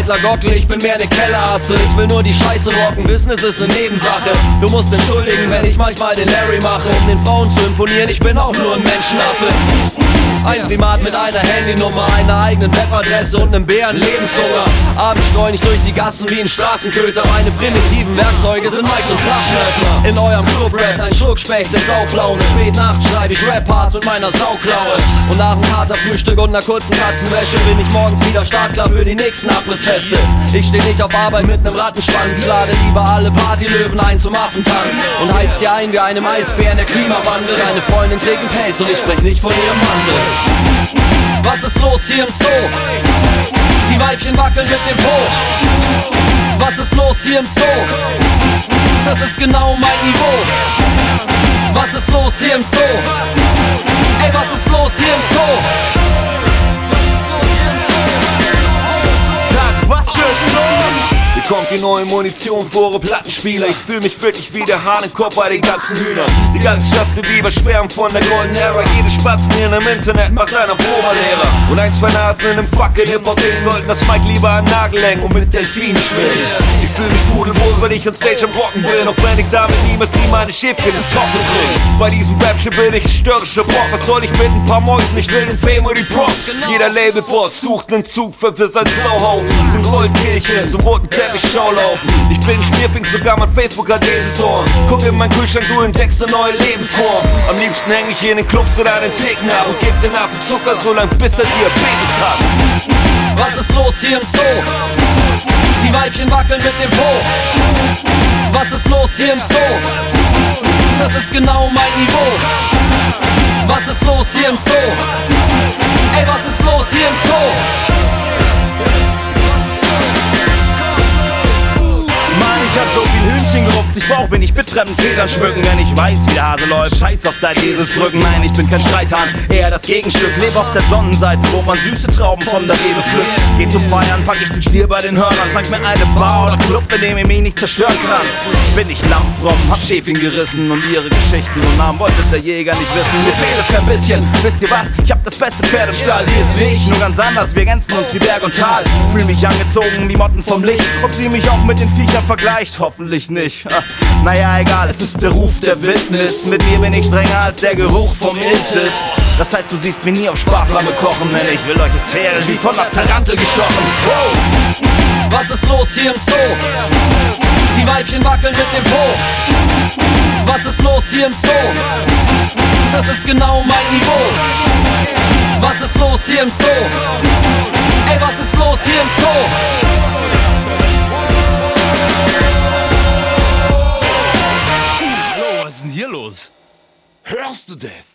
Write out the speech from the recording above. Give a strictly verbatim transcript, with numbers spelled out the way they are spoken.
Bettler Gockel, ich bin mehr ne Kellerasse. Ich will nur die Scheiße rocken, Business ist ne Nebensache. Du musst entschuldigen, wenn ich manchmal den Larry mache, um den Frauen zu imponieren, ich bin auch nur ein Menschenaffe. Ein Primat mit einer Handynummer, einer eigenen Webadresse und nem Bären-Lebenshunger. Abends streun ich durch die Gassen wie ein Straßenköter. Meine primitiven Werkzeuge sind Mikes und Flaschenöffner. In eurem Club-Rap ein Schluckspecht ist Sauflaune. Spät Nacht schreib ich Rap-Parts mit meiner Sauklaue. Und nach dem Katerfrühstück und ner kurzen Katzenwäsche bin ich morgens wieder startklar für die nächsten Abrissfeste. Ich steh nicht auf Arbeit mit nem Rattenschwanz, lade lieber alle Partylöwen ein zum Affentanz und heiz dir ein wie einem Eisbären der Klimawandel. Deine Freundin trägt einen Pelz und ich sprech nicht von ihrem Mantel. Was ist los hier im Zoo? Die Weibchen wackeln mit dem Po. Was ist los hier im Zoo? Das ist genau mein Niveau. Was ist los hier im Zoo? Ey, was ist los hier im Zoo? Sag, was ist los? Hier kommt die neue Munition für eure Plattenspieler. Ich fühl mich wirklich wie der Hahn im Kopf bei den ganzen Hühnern. Die ganzen Justin-Bieber schwärmen von der Golden Era. Jede Spatzen hier im Internet macht einer Proberlehrer. Und ein, zwei Nasen in nem fucking Hip-Hop-Ding sollten das Mic lieber an Nagel hängen und mit Delfinen schwimmen. Ich fühl mich pudelwohl, wenn ich on Stage am Rocken bin, auch wenn ich damit niemals nie meine Schäfchen ins Trocken bring. Bei diesem Rap-Shit bin ich störrischer Bock. Was soll ich mit ein paar Mäusen? Ich will den Fame und die Props. Jeder Labelboss sucht nen Zug für für sein Sauhaufen. Sind Goldkehlchen zum roten Teppich Schaulaufen. Ich bin Schmierfink, sogar mein Facebook hat dieses Horn. Guck in mein Kühlschrank, du entdeckst eine neue Lebensform. Am liebsten häng ich hier in den Clubs oder an den Theken ab und geb den Affen Zucker, so lang bis er Diabetes hat. Was ist los hier im Zoo? Die Weibchen wackeln mit dem Po. Was ist los hier im Zoo? Das ist genau mein Niveau. Was ist los hier im Zoo? Ey, was ist los hier im Zoo? Ich hab so viel Hühnchen gerupft, ich brauch mir nicht mit fremden Federn schmücken, wenn ich weiß, wie der Hase läuft. Scheiß auf dein Eselsbrücken, nein, ich bin kein Streithahn, eher das Gegenstück. Leb auf der Sonnenseite, wo man süße Trauben von der Rebe pflückt. Geh zum Feiern, pack ich den Stier bei den Hörnern, zeig mir eine Bar oder Club, in dem ich mich nicht zerstören kann. Bin ich lammfromm, hab Schäfchen gerissen und ihre Geschichten und Namen wollte der Jäger nicht wissen. Mir fehlt es kein bisschen, wisst ihr was? Ich hab das beste Pferd im Stall, sie ist wie ich, nur ganz anders, wir ergänzen uns wie Berg und Tal. Fühl mich angezogen wie Motten vom Licht, ob sie mich auch mit den Viechern vergleicht, hoffentlich nicht. Naja, egal, es ist der Ruf der Wildnis. Mit mir bin ich strenger als der Geruch vom Iltis. Das heißt, du siehst mich nie auf Sparflamme kochen, denn ich will euch es fehlen, wie von einer Tarantel gestochen. Wow. Was ist los hier im Zoo? Die Weibchen wackeln mit dem Po. Was ist los hier im Zoo? Das ist genau mein Niveau. Was ist los hier im Zoo? Ey, was ist los hier im Zoo? Was ist denn hier los? Hörst du das?